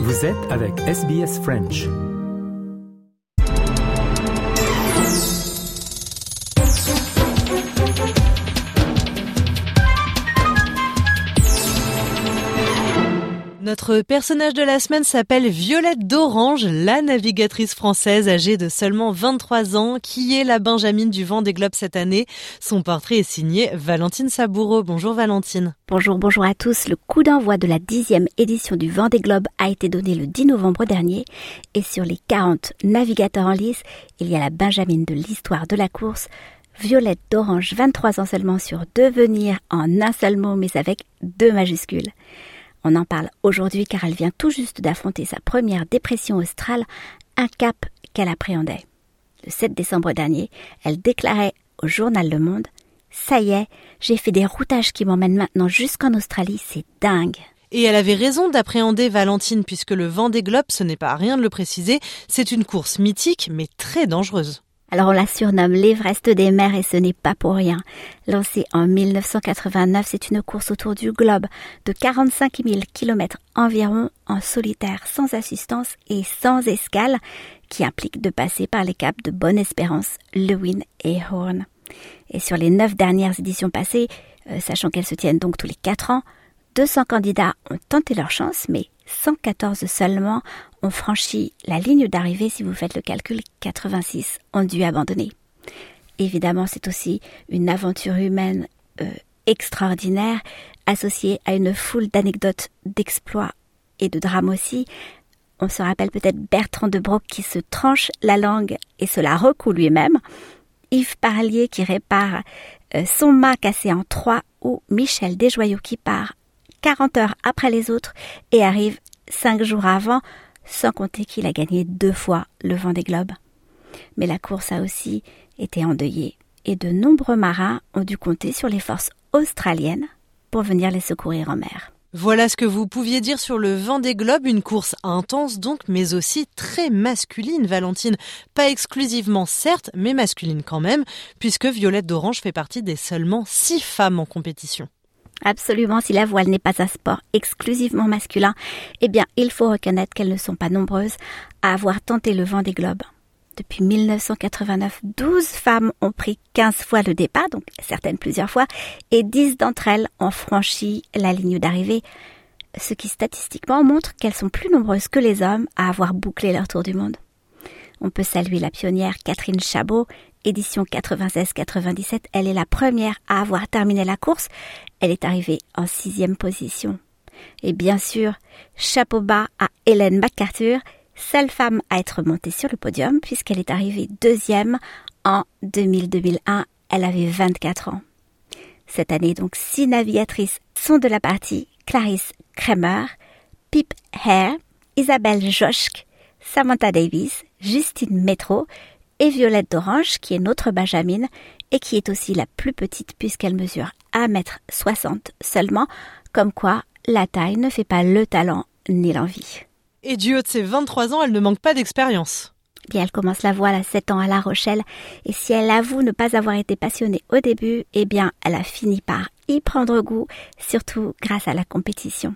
Vous êtes avec SBS French. Notre personnage de la semaine s'appelle Violette d'Orange, la navigatrice française âgée de seulement 23 ans, qui est la Benjamine du Vendée Globe cette année. Son portrait est signé Valentine Saboureau. Bonjour Valentine. Bonjour à tous. Le coup d'envoi de la 10e édition du Vendée Globe a été donné le 10 novembre dernier. Et sur les 40 navigateurs en lice, il y a la Benjamine de l'histoire de la course, Violette d'Orange, 23 ans seulement, sur devenir en un seul mot, mais avec 2 majuscules. On en parle aujourd'hui car elle vient tout juste d'affronter sa première dépression australe, un cap qu'elle appréhendait. Le 7 décembre dernier, elle déclarait au journal Le Monde « Ça y est, j'ai fait des routages qui m'emmènent maintenant jusqu'en Australie, c'est dingue !» Et elle avait raison d'appréhender Valentine, puisque le Vendée Globe, ce n'est pas à rien de le préciser, c'est une course mythique mais très dangereuse. Alors on la surnomme l'Everest des mers et ce n'est pas pour rien. Lancée en 1989, c'est une course autour du globe de 45 000 km environ en solitaire, sans assistance et sans escale, qui implique de passer par les caps de Bonne-Espérance, Lewin et Horn. Et sur les 9 dernières éditions passées, sachant qu'elles se tiennent donc tous les 4 ans, 200 candidats ont tenté leur chance, mais 114 seulement ont franchi la ligne d'arrivée. Si vous faites le calcul, 86 ont dû abandonner. Évidemment, c'est aussi une aventure humaine extraordinaire, associée à une foule d'anecdotes, d'exploits et de drames aussi. On se rappelle peut-être Bertrand de Broc qui se tranche la langue et se la recoue lui-même, Yves Parlier qui répare son mât cassé en 3, ou Michel Desjoyaux qui part 40 heures après les autres et arrive 5 jours avant, sans compter qu'il a gagné 2 fois le Vendée Globe. Mais la course a aussi été endeuillée et de nombreux marins ont dû compter sur les forces australiennes pour venir les secourir en mer. Voilà ce que vous pouviez dire sur le Vendée Globe, une course intense donc, mais aussi très masculine, Valentine. Pas exclusivement certes, mais masculine quand même, puisque Violette d'Orange fait partie des seulement 6 femmes en compétition. Absolument, si la voile n'est pas un sport exclusivement masculin, eh bien, il faut reconnaître qu'elles ne sont pas nombreuses à avoir tenté le Vendée Globe. Depuis 1989, 12 femmes ont pris 15 fois le départ, donc certaines plusieurs fois, et 10 d'entre elles ont franchi la ligne d'arrivée, ce qui statistiquement montre qu'elles sont plus nombreuses que les hommes à avoir bouclé leur tour du monde. On peut saluer la pionnière Catherine Chabot, édition 96-97. Elle est la première à avoir terminé la course. Elle est arrivée en 6e position. Et bien sûr, chapeau bas à Hélène MacArthur, seule femme à être montée sur le podium puisqu'elle est arrivée 2e en 2000-2001. Elle avait 24 ans. Cette année, donc, 6 navigatrices sont de la partie. Clarisse Kramer, Pip Hare, Isabelle Joschke, Samantha Davis, Justine Métro et Violette d'Orange, qui est notre Benjamine et qui est aussi la plus petite puisqu'elle mesure 1,60 m seulement, comme quoi la taille ne fait pas le talent ni l'envie. Et du haut de ses 23 ans, elle ne manque pas d'expérience. Bien, elle commence la voile à 7 ans à La Rochelle et si elle avoue ne pas avoir été passionnée au début, eh bien, elle a fini par y prendre goût, surtout grâce à la compétition.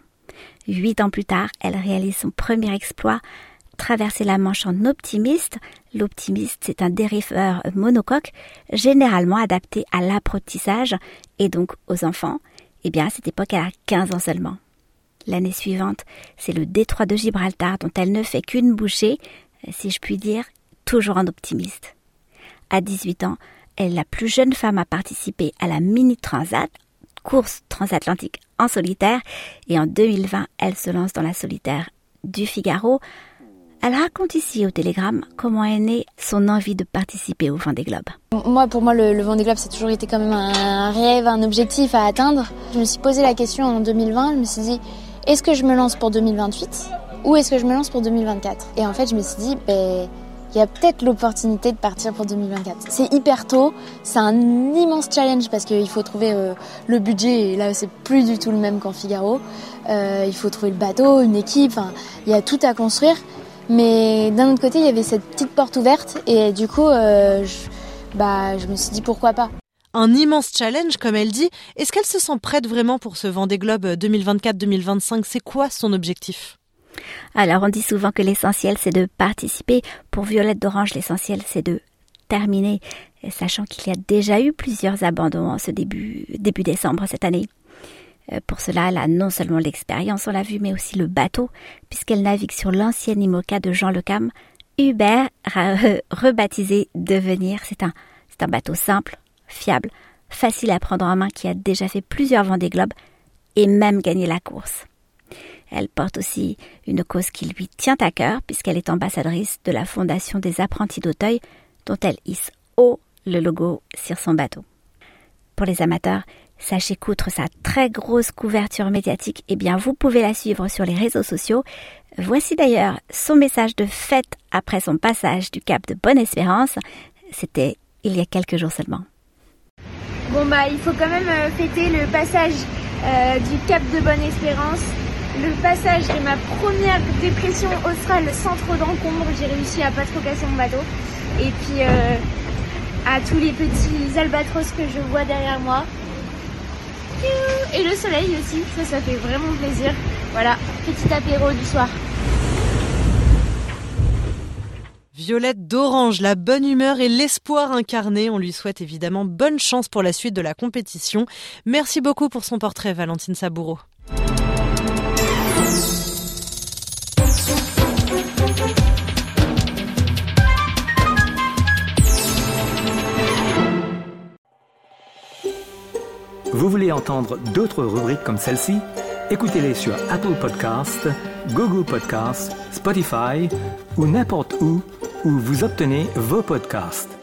8 ans plus tard, elle réalise son premier exploit, traverser la Manche en optimiste. L'optimiste, c'est un dériveur monocoque, généralement adapté à l'apprentissage et donc aux enfants. Eh bien, à cette époque, elle a 15 ans seulement. L'année suivante, c'est le détroit de Gibraltar dont elle ne fait qu'une bouchée, si je puis dire, toujours en optimiste. À 18 ans, elle est la plus jeune femme à participer à la Mini Transat, course transatlantique en solitaire, et en 2020, elle se lance dans la solitaire du Figaro. Elle raconte ici au Télégramme comment est née son envie de participer au Vendée Globe. Pour moi, le Vendée Globe, ça a toujours été quand même un rêve, un objectif à atteindre. Je me suis posé la question en 2020, je me suis dit, est-ce que je me lance pour 2028 ou est-ce que je me lance pour 2024 ? Et en fait, je me suis dit, il y a peut-être l'opportunité de partir pour 2024. C'est hyper tôt, c'est un immense challenge parce qu'il faut trouver le budget, et là c'est plus du tout le même qu'en Figaro. Il faut trouver le bateau, une équipe, il y a tout à construire. Mais d'un autre côté, il y avait cette petite porte ouverte et du coup, je me suis dit pourquoi pas. Un immense challenge, comme elle dit. Est-ce qu'elle se sent prête vraiment pour ce Vendée Globe 2024-2025 ? C'est quoi son objectif ? Alors, on dit souvent que l'essentiel, c'est de participer. Pour Violette d'Orange, l'essentiel, c'est de terminer, sachant qu'il y a déjà eu plusieurs abandons en ce début décembre cette année. Pour cela, elle a non seulement l'expérience, on l'a vu, mais aussi le bateau, puisqu'elle navigue sur l'ancienne IMOCA de Jean Le Cam, Hubert, rebaptisé Devenir. C'est un bateau simple, fiable, facile à prendre en main, qui a déjà fait plusieurs Vendée Globe et même gagné la course. Elle porte aussi une cause qui lui tient à cœur, puisqu'elle est ambassadrice de la Fondation des apprentis d'Auteuil, dont elle hisse haut le logo sur son bateau. Pour les amateurs, sachez qu'outre sa très grosse couverture médiatique, vous pouvez la suivre sur les réseaux sociaux. Voici d'ailleurs son message de fête après son passage du Cap de Bonne-Espérance. C'était il y a quelques jours seulement. Il faut quand même fêter le passage du Cap de Bonne-Espérance. Le passage de ma première dépression australe sans trop d'encombre. J'ai réussi à pas trop casser mon bateau. Et puis à tous les petits albatros que je vois derrière moi. Et le soleil aussi, ça fait vraiment plaisir. Voilà, petit apéro du soir. Violette d'Orange, la bonne humeur et l'espoir incarné. On lui souhaite évidemment bonne chance pour la suite de la compétition. Merci beaucoup pour son portrait, Valentine Saboureau. Vous voulez entendre d'autres rubriques comme celle-ci? Écoutez-les sur Apple Podcasts, Google Podcasts, Spotify ou n'importe où vous obtenez vos podcasts.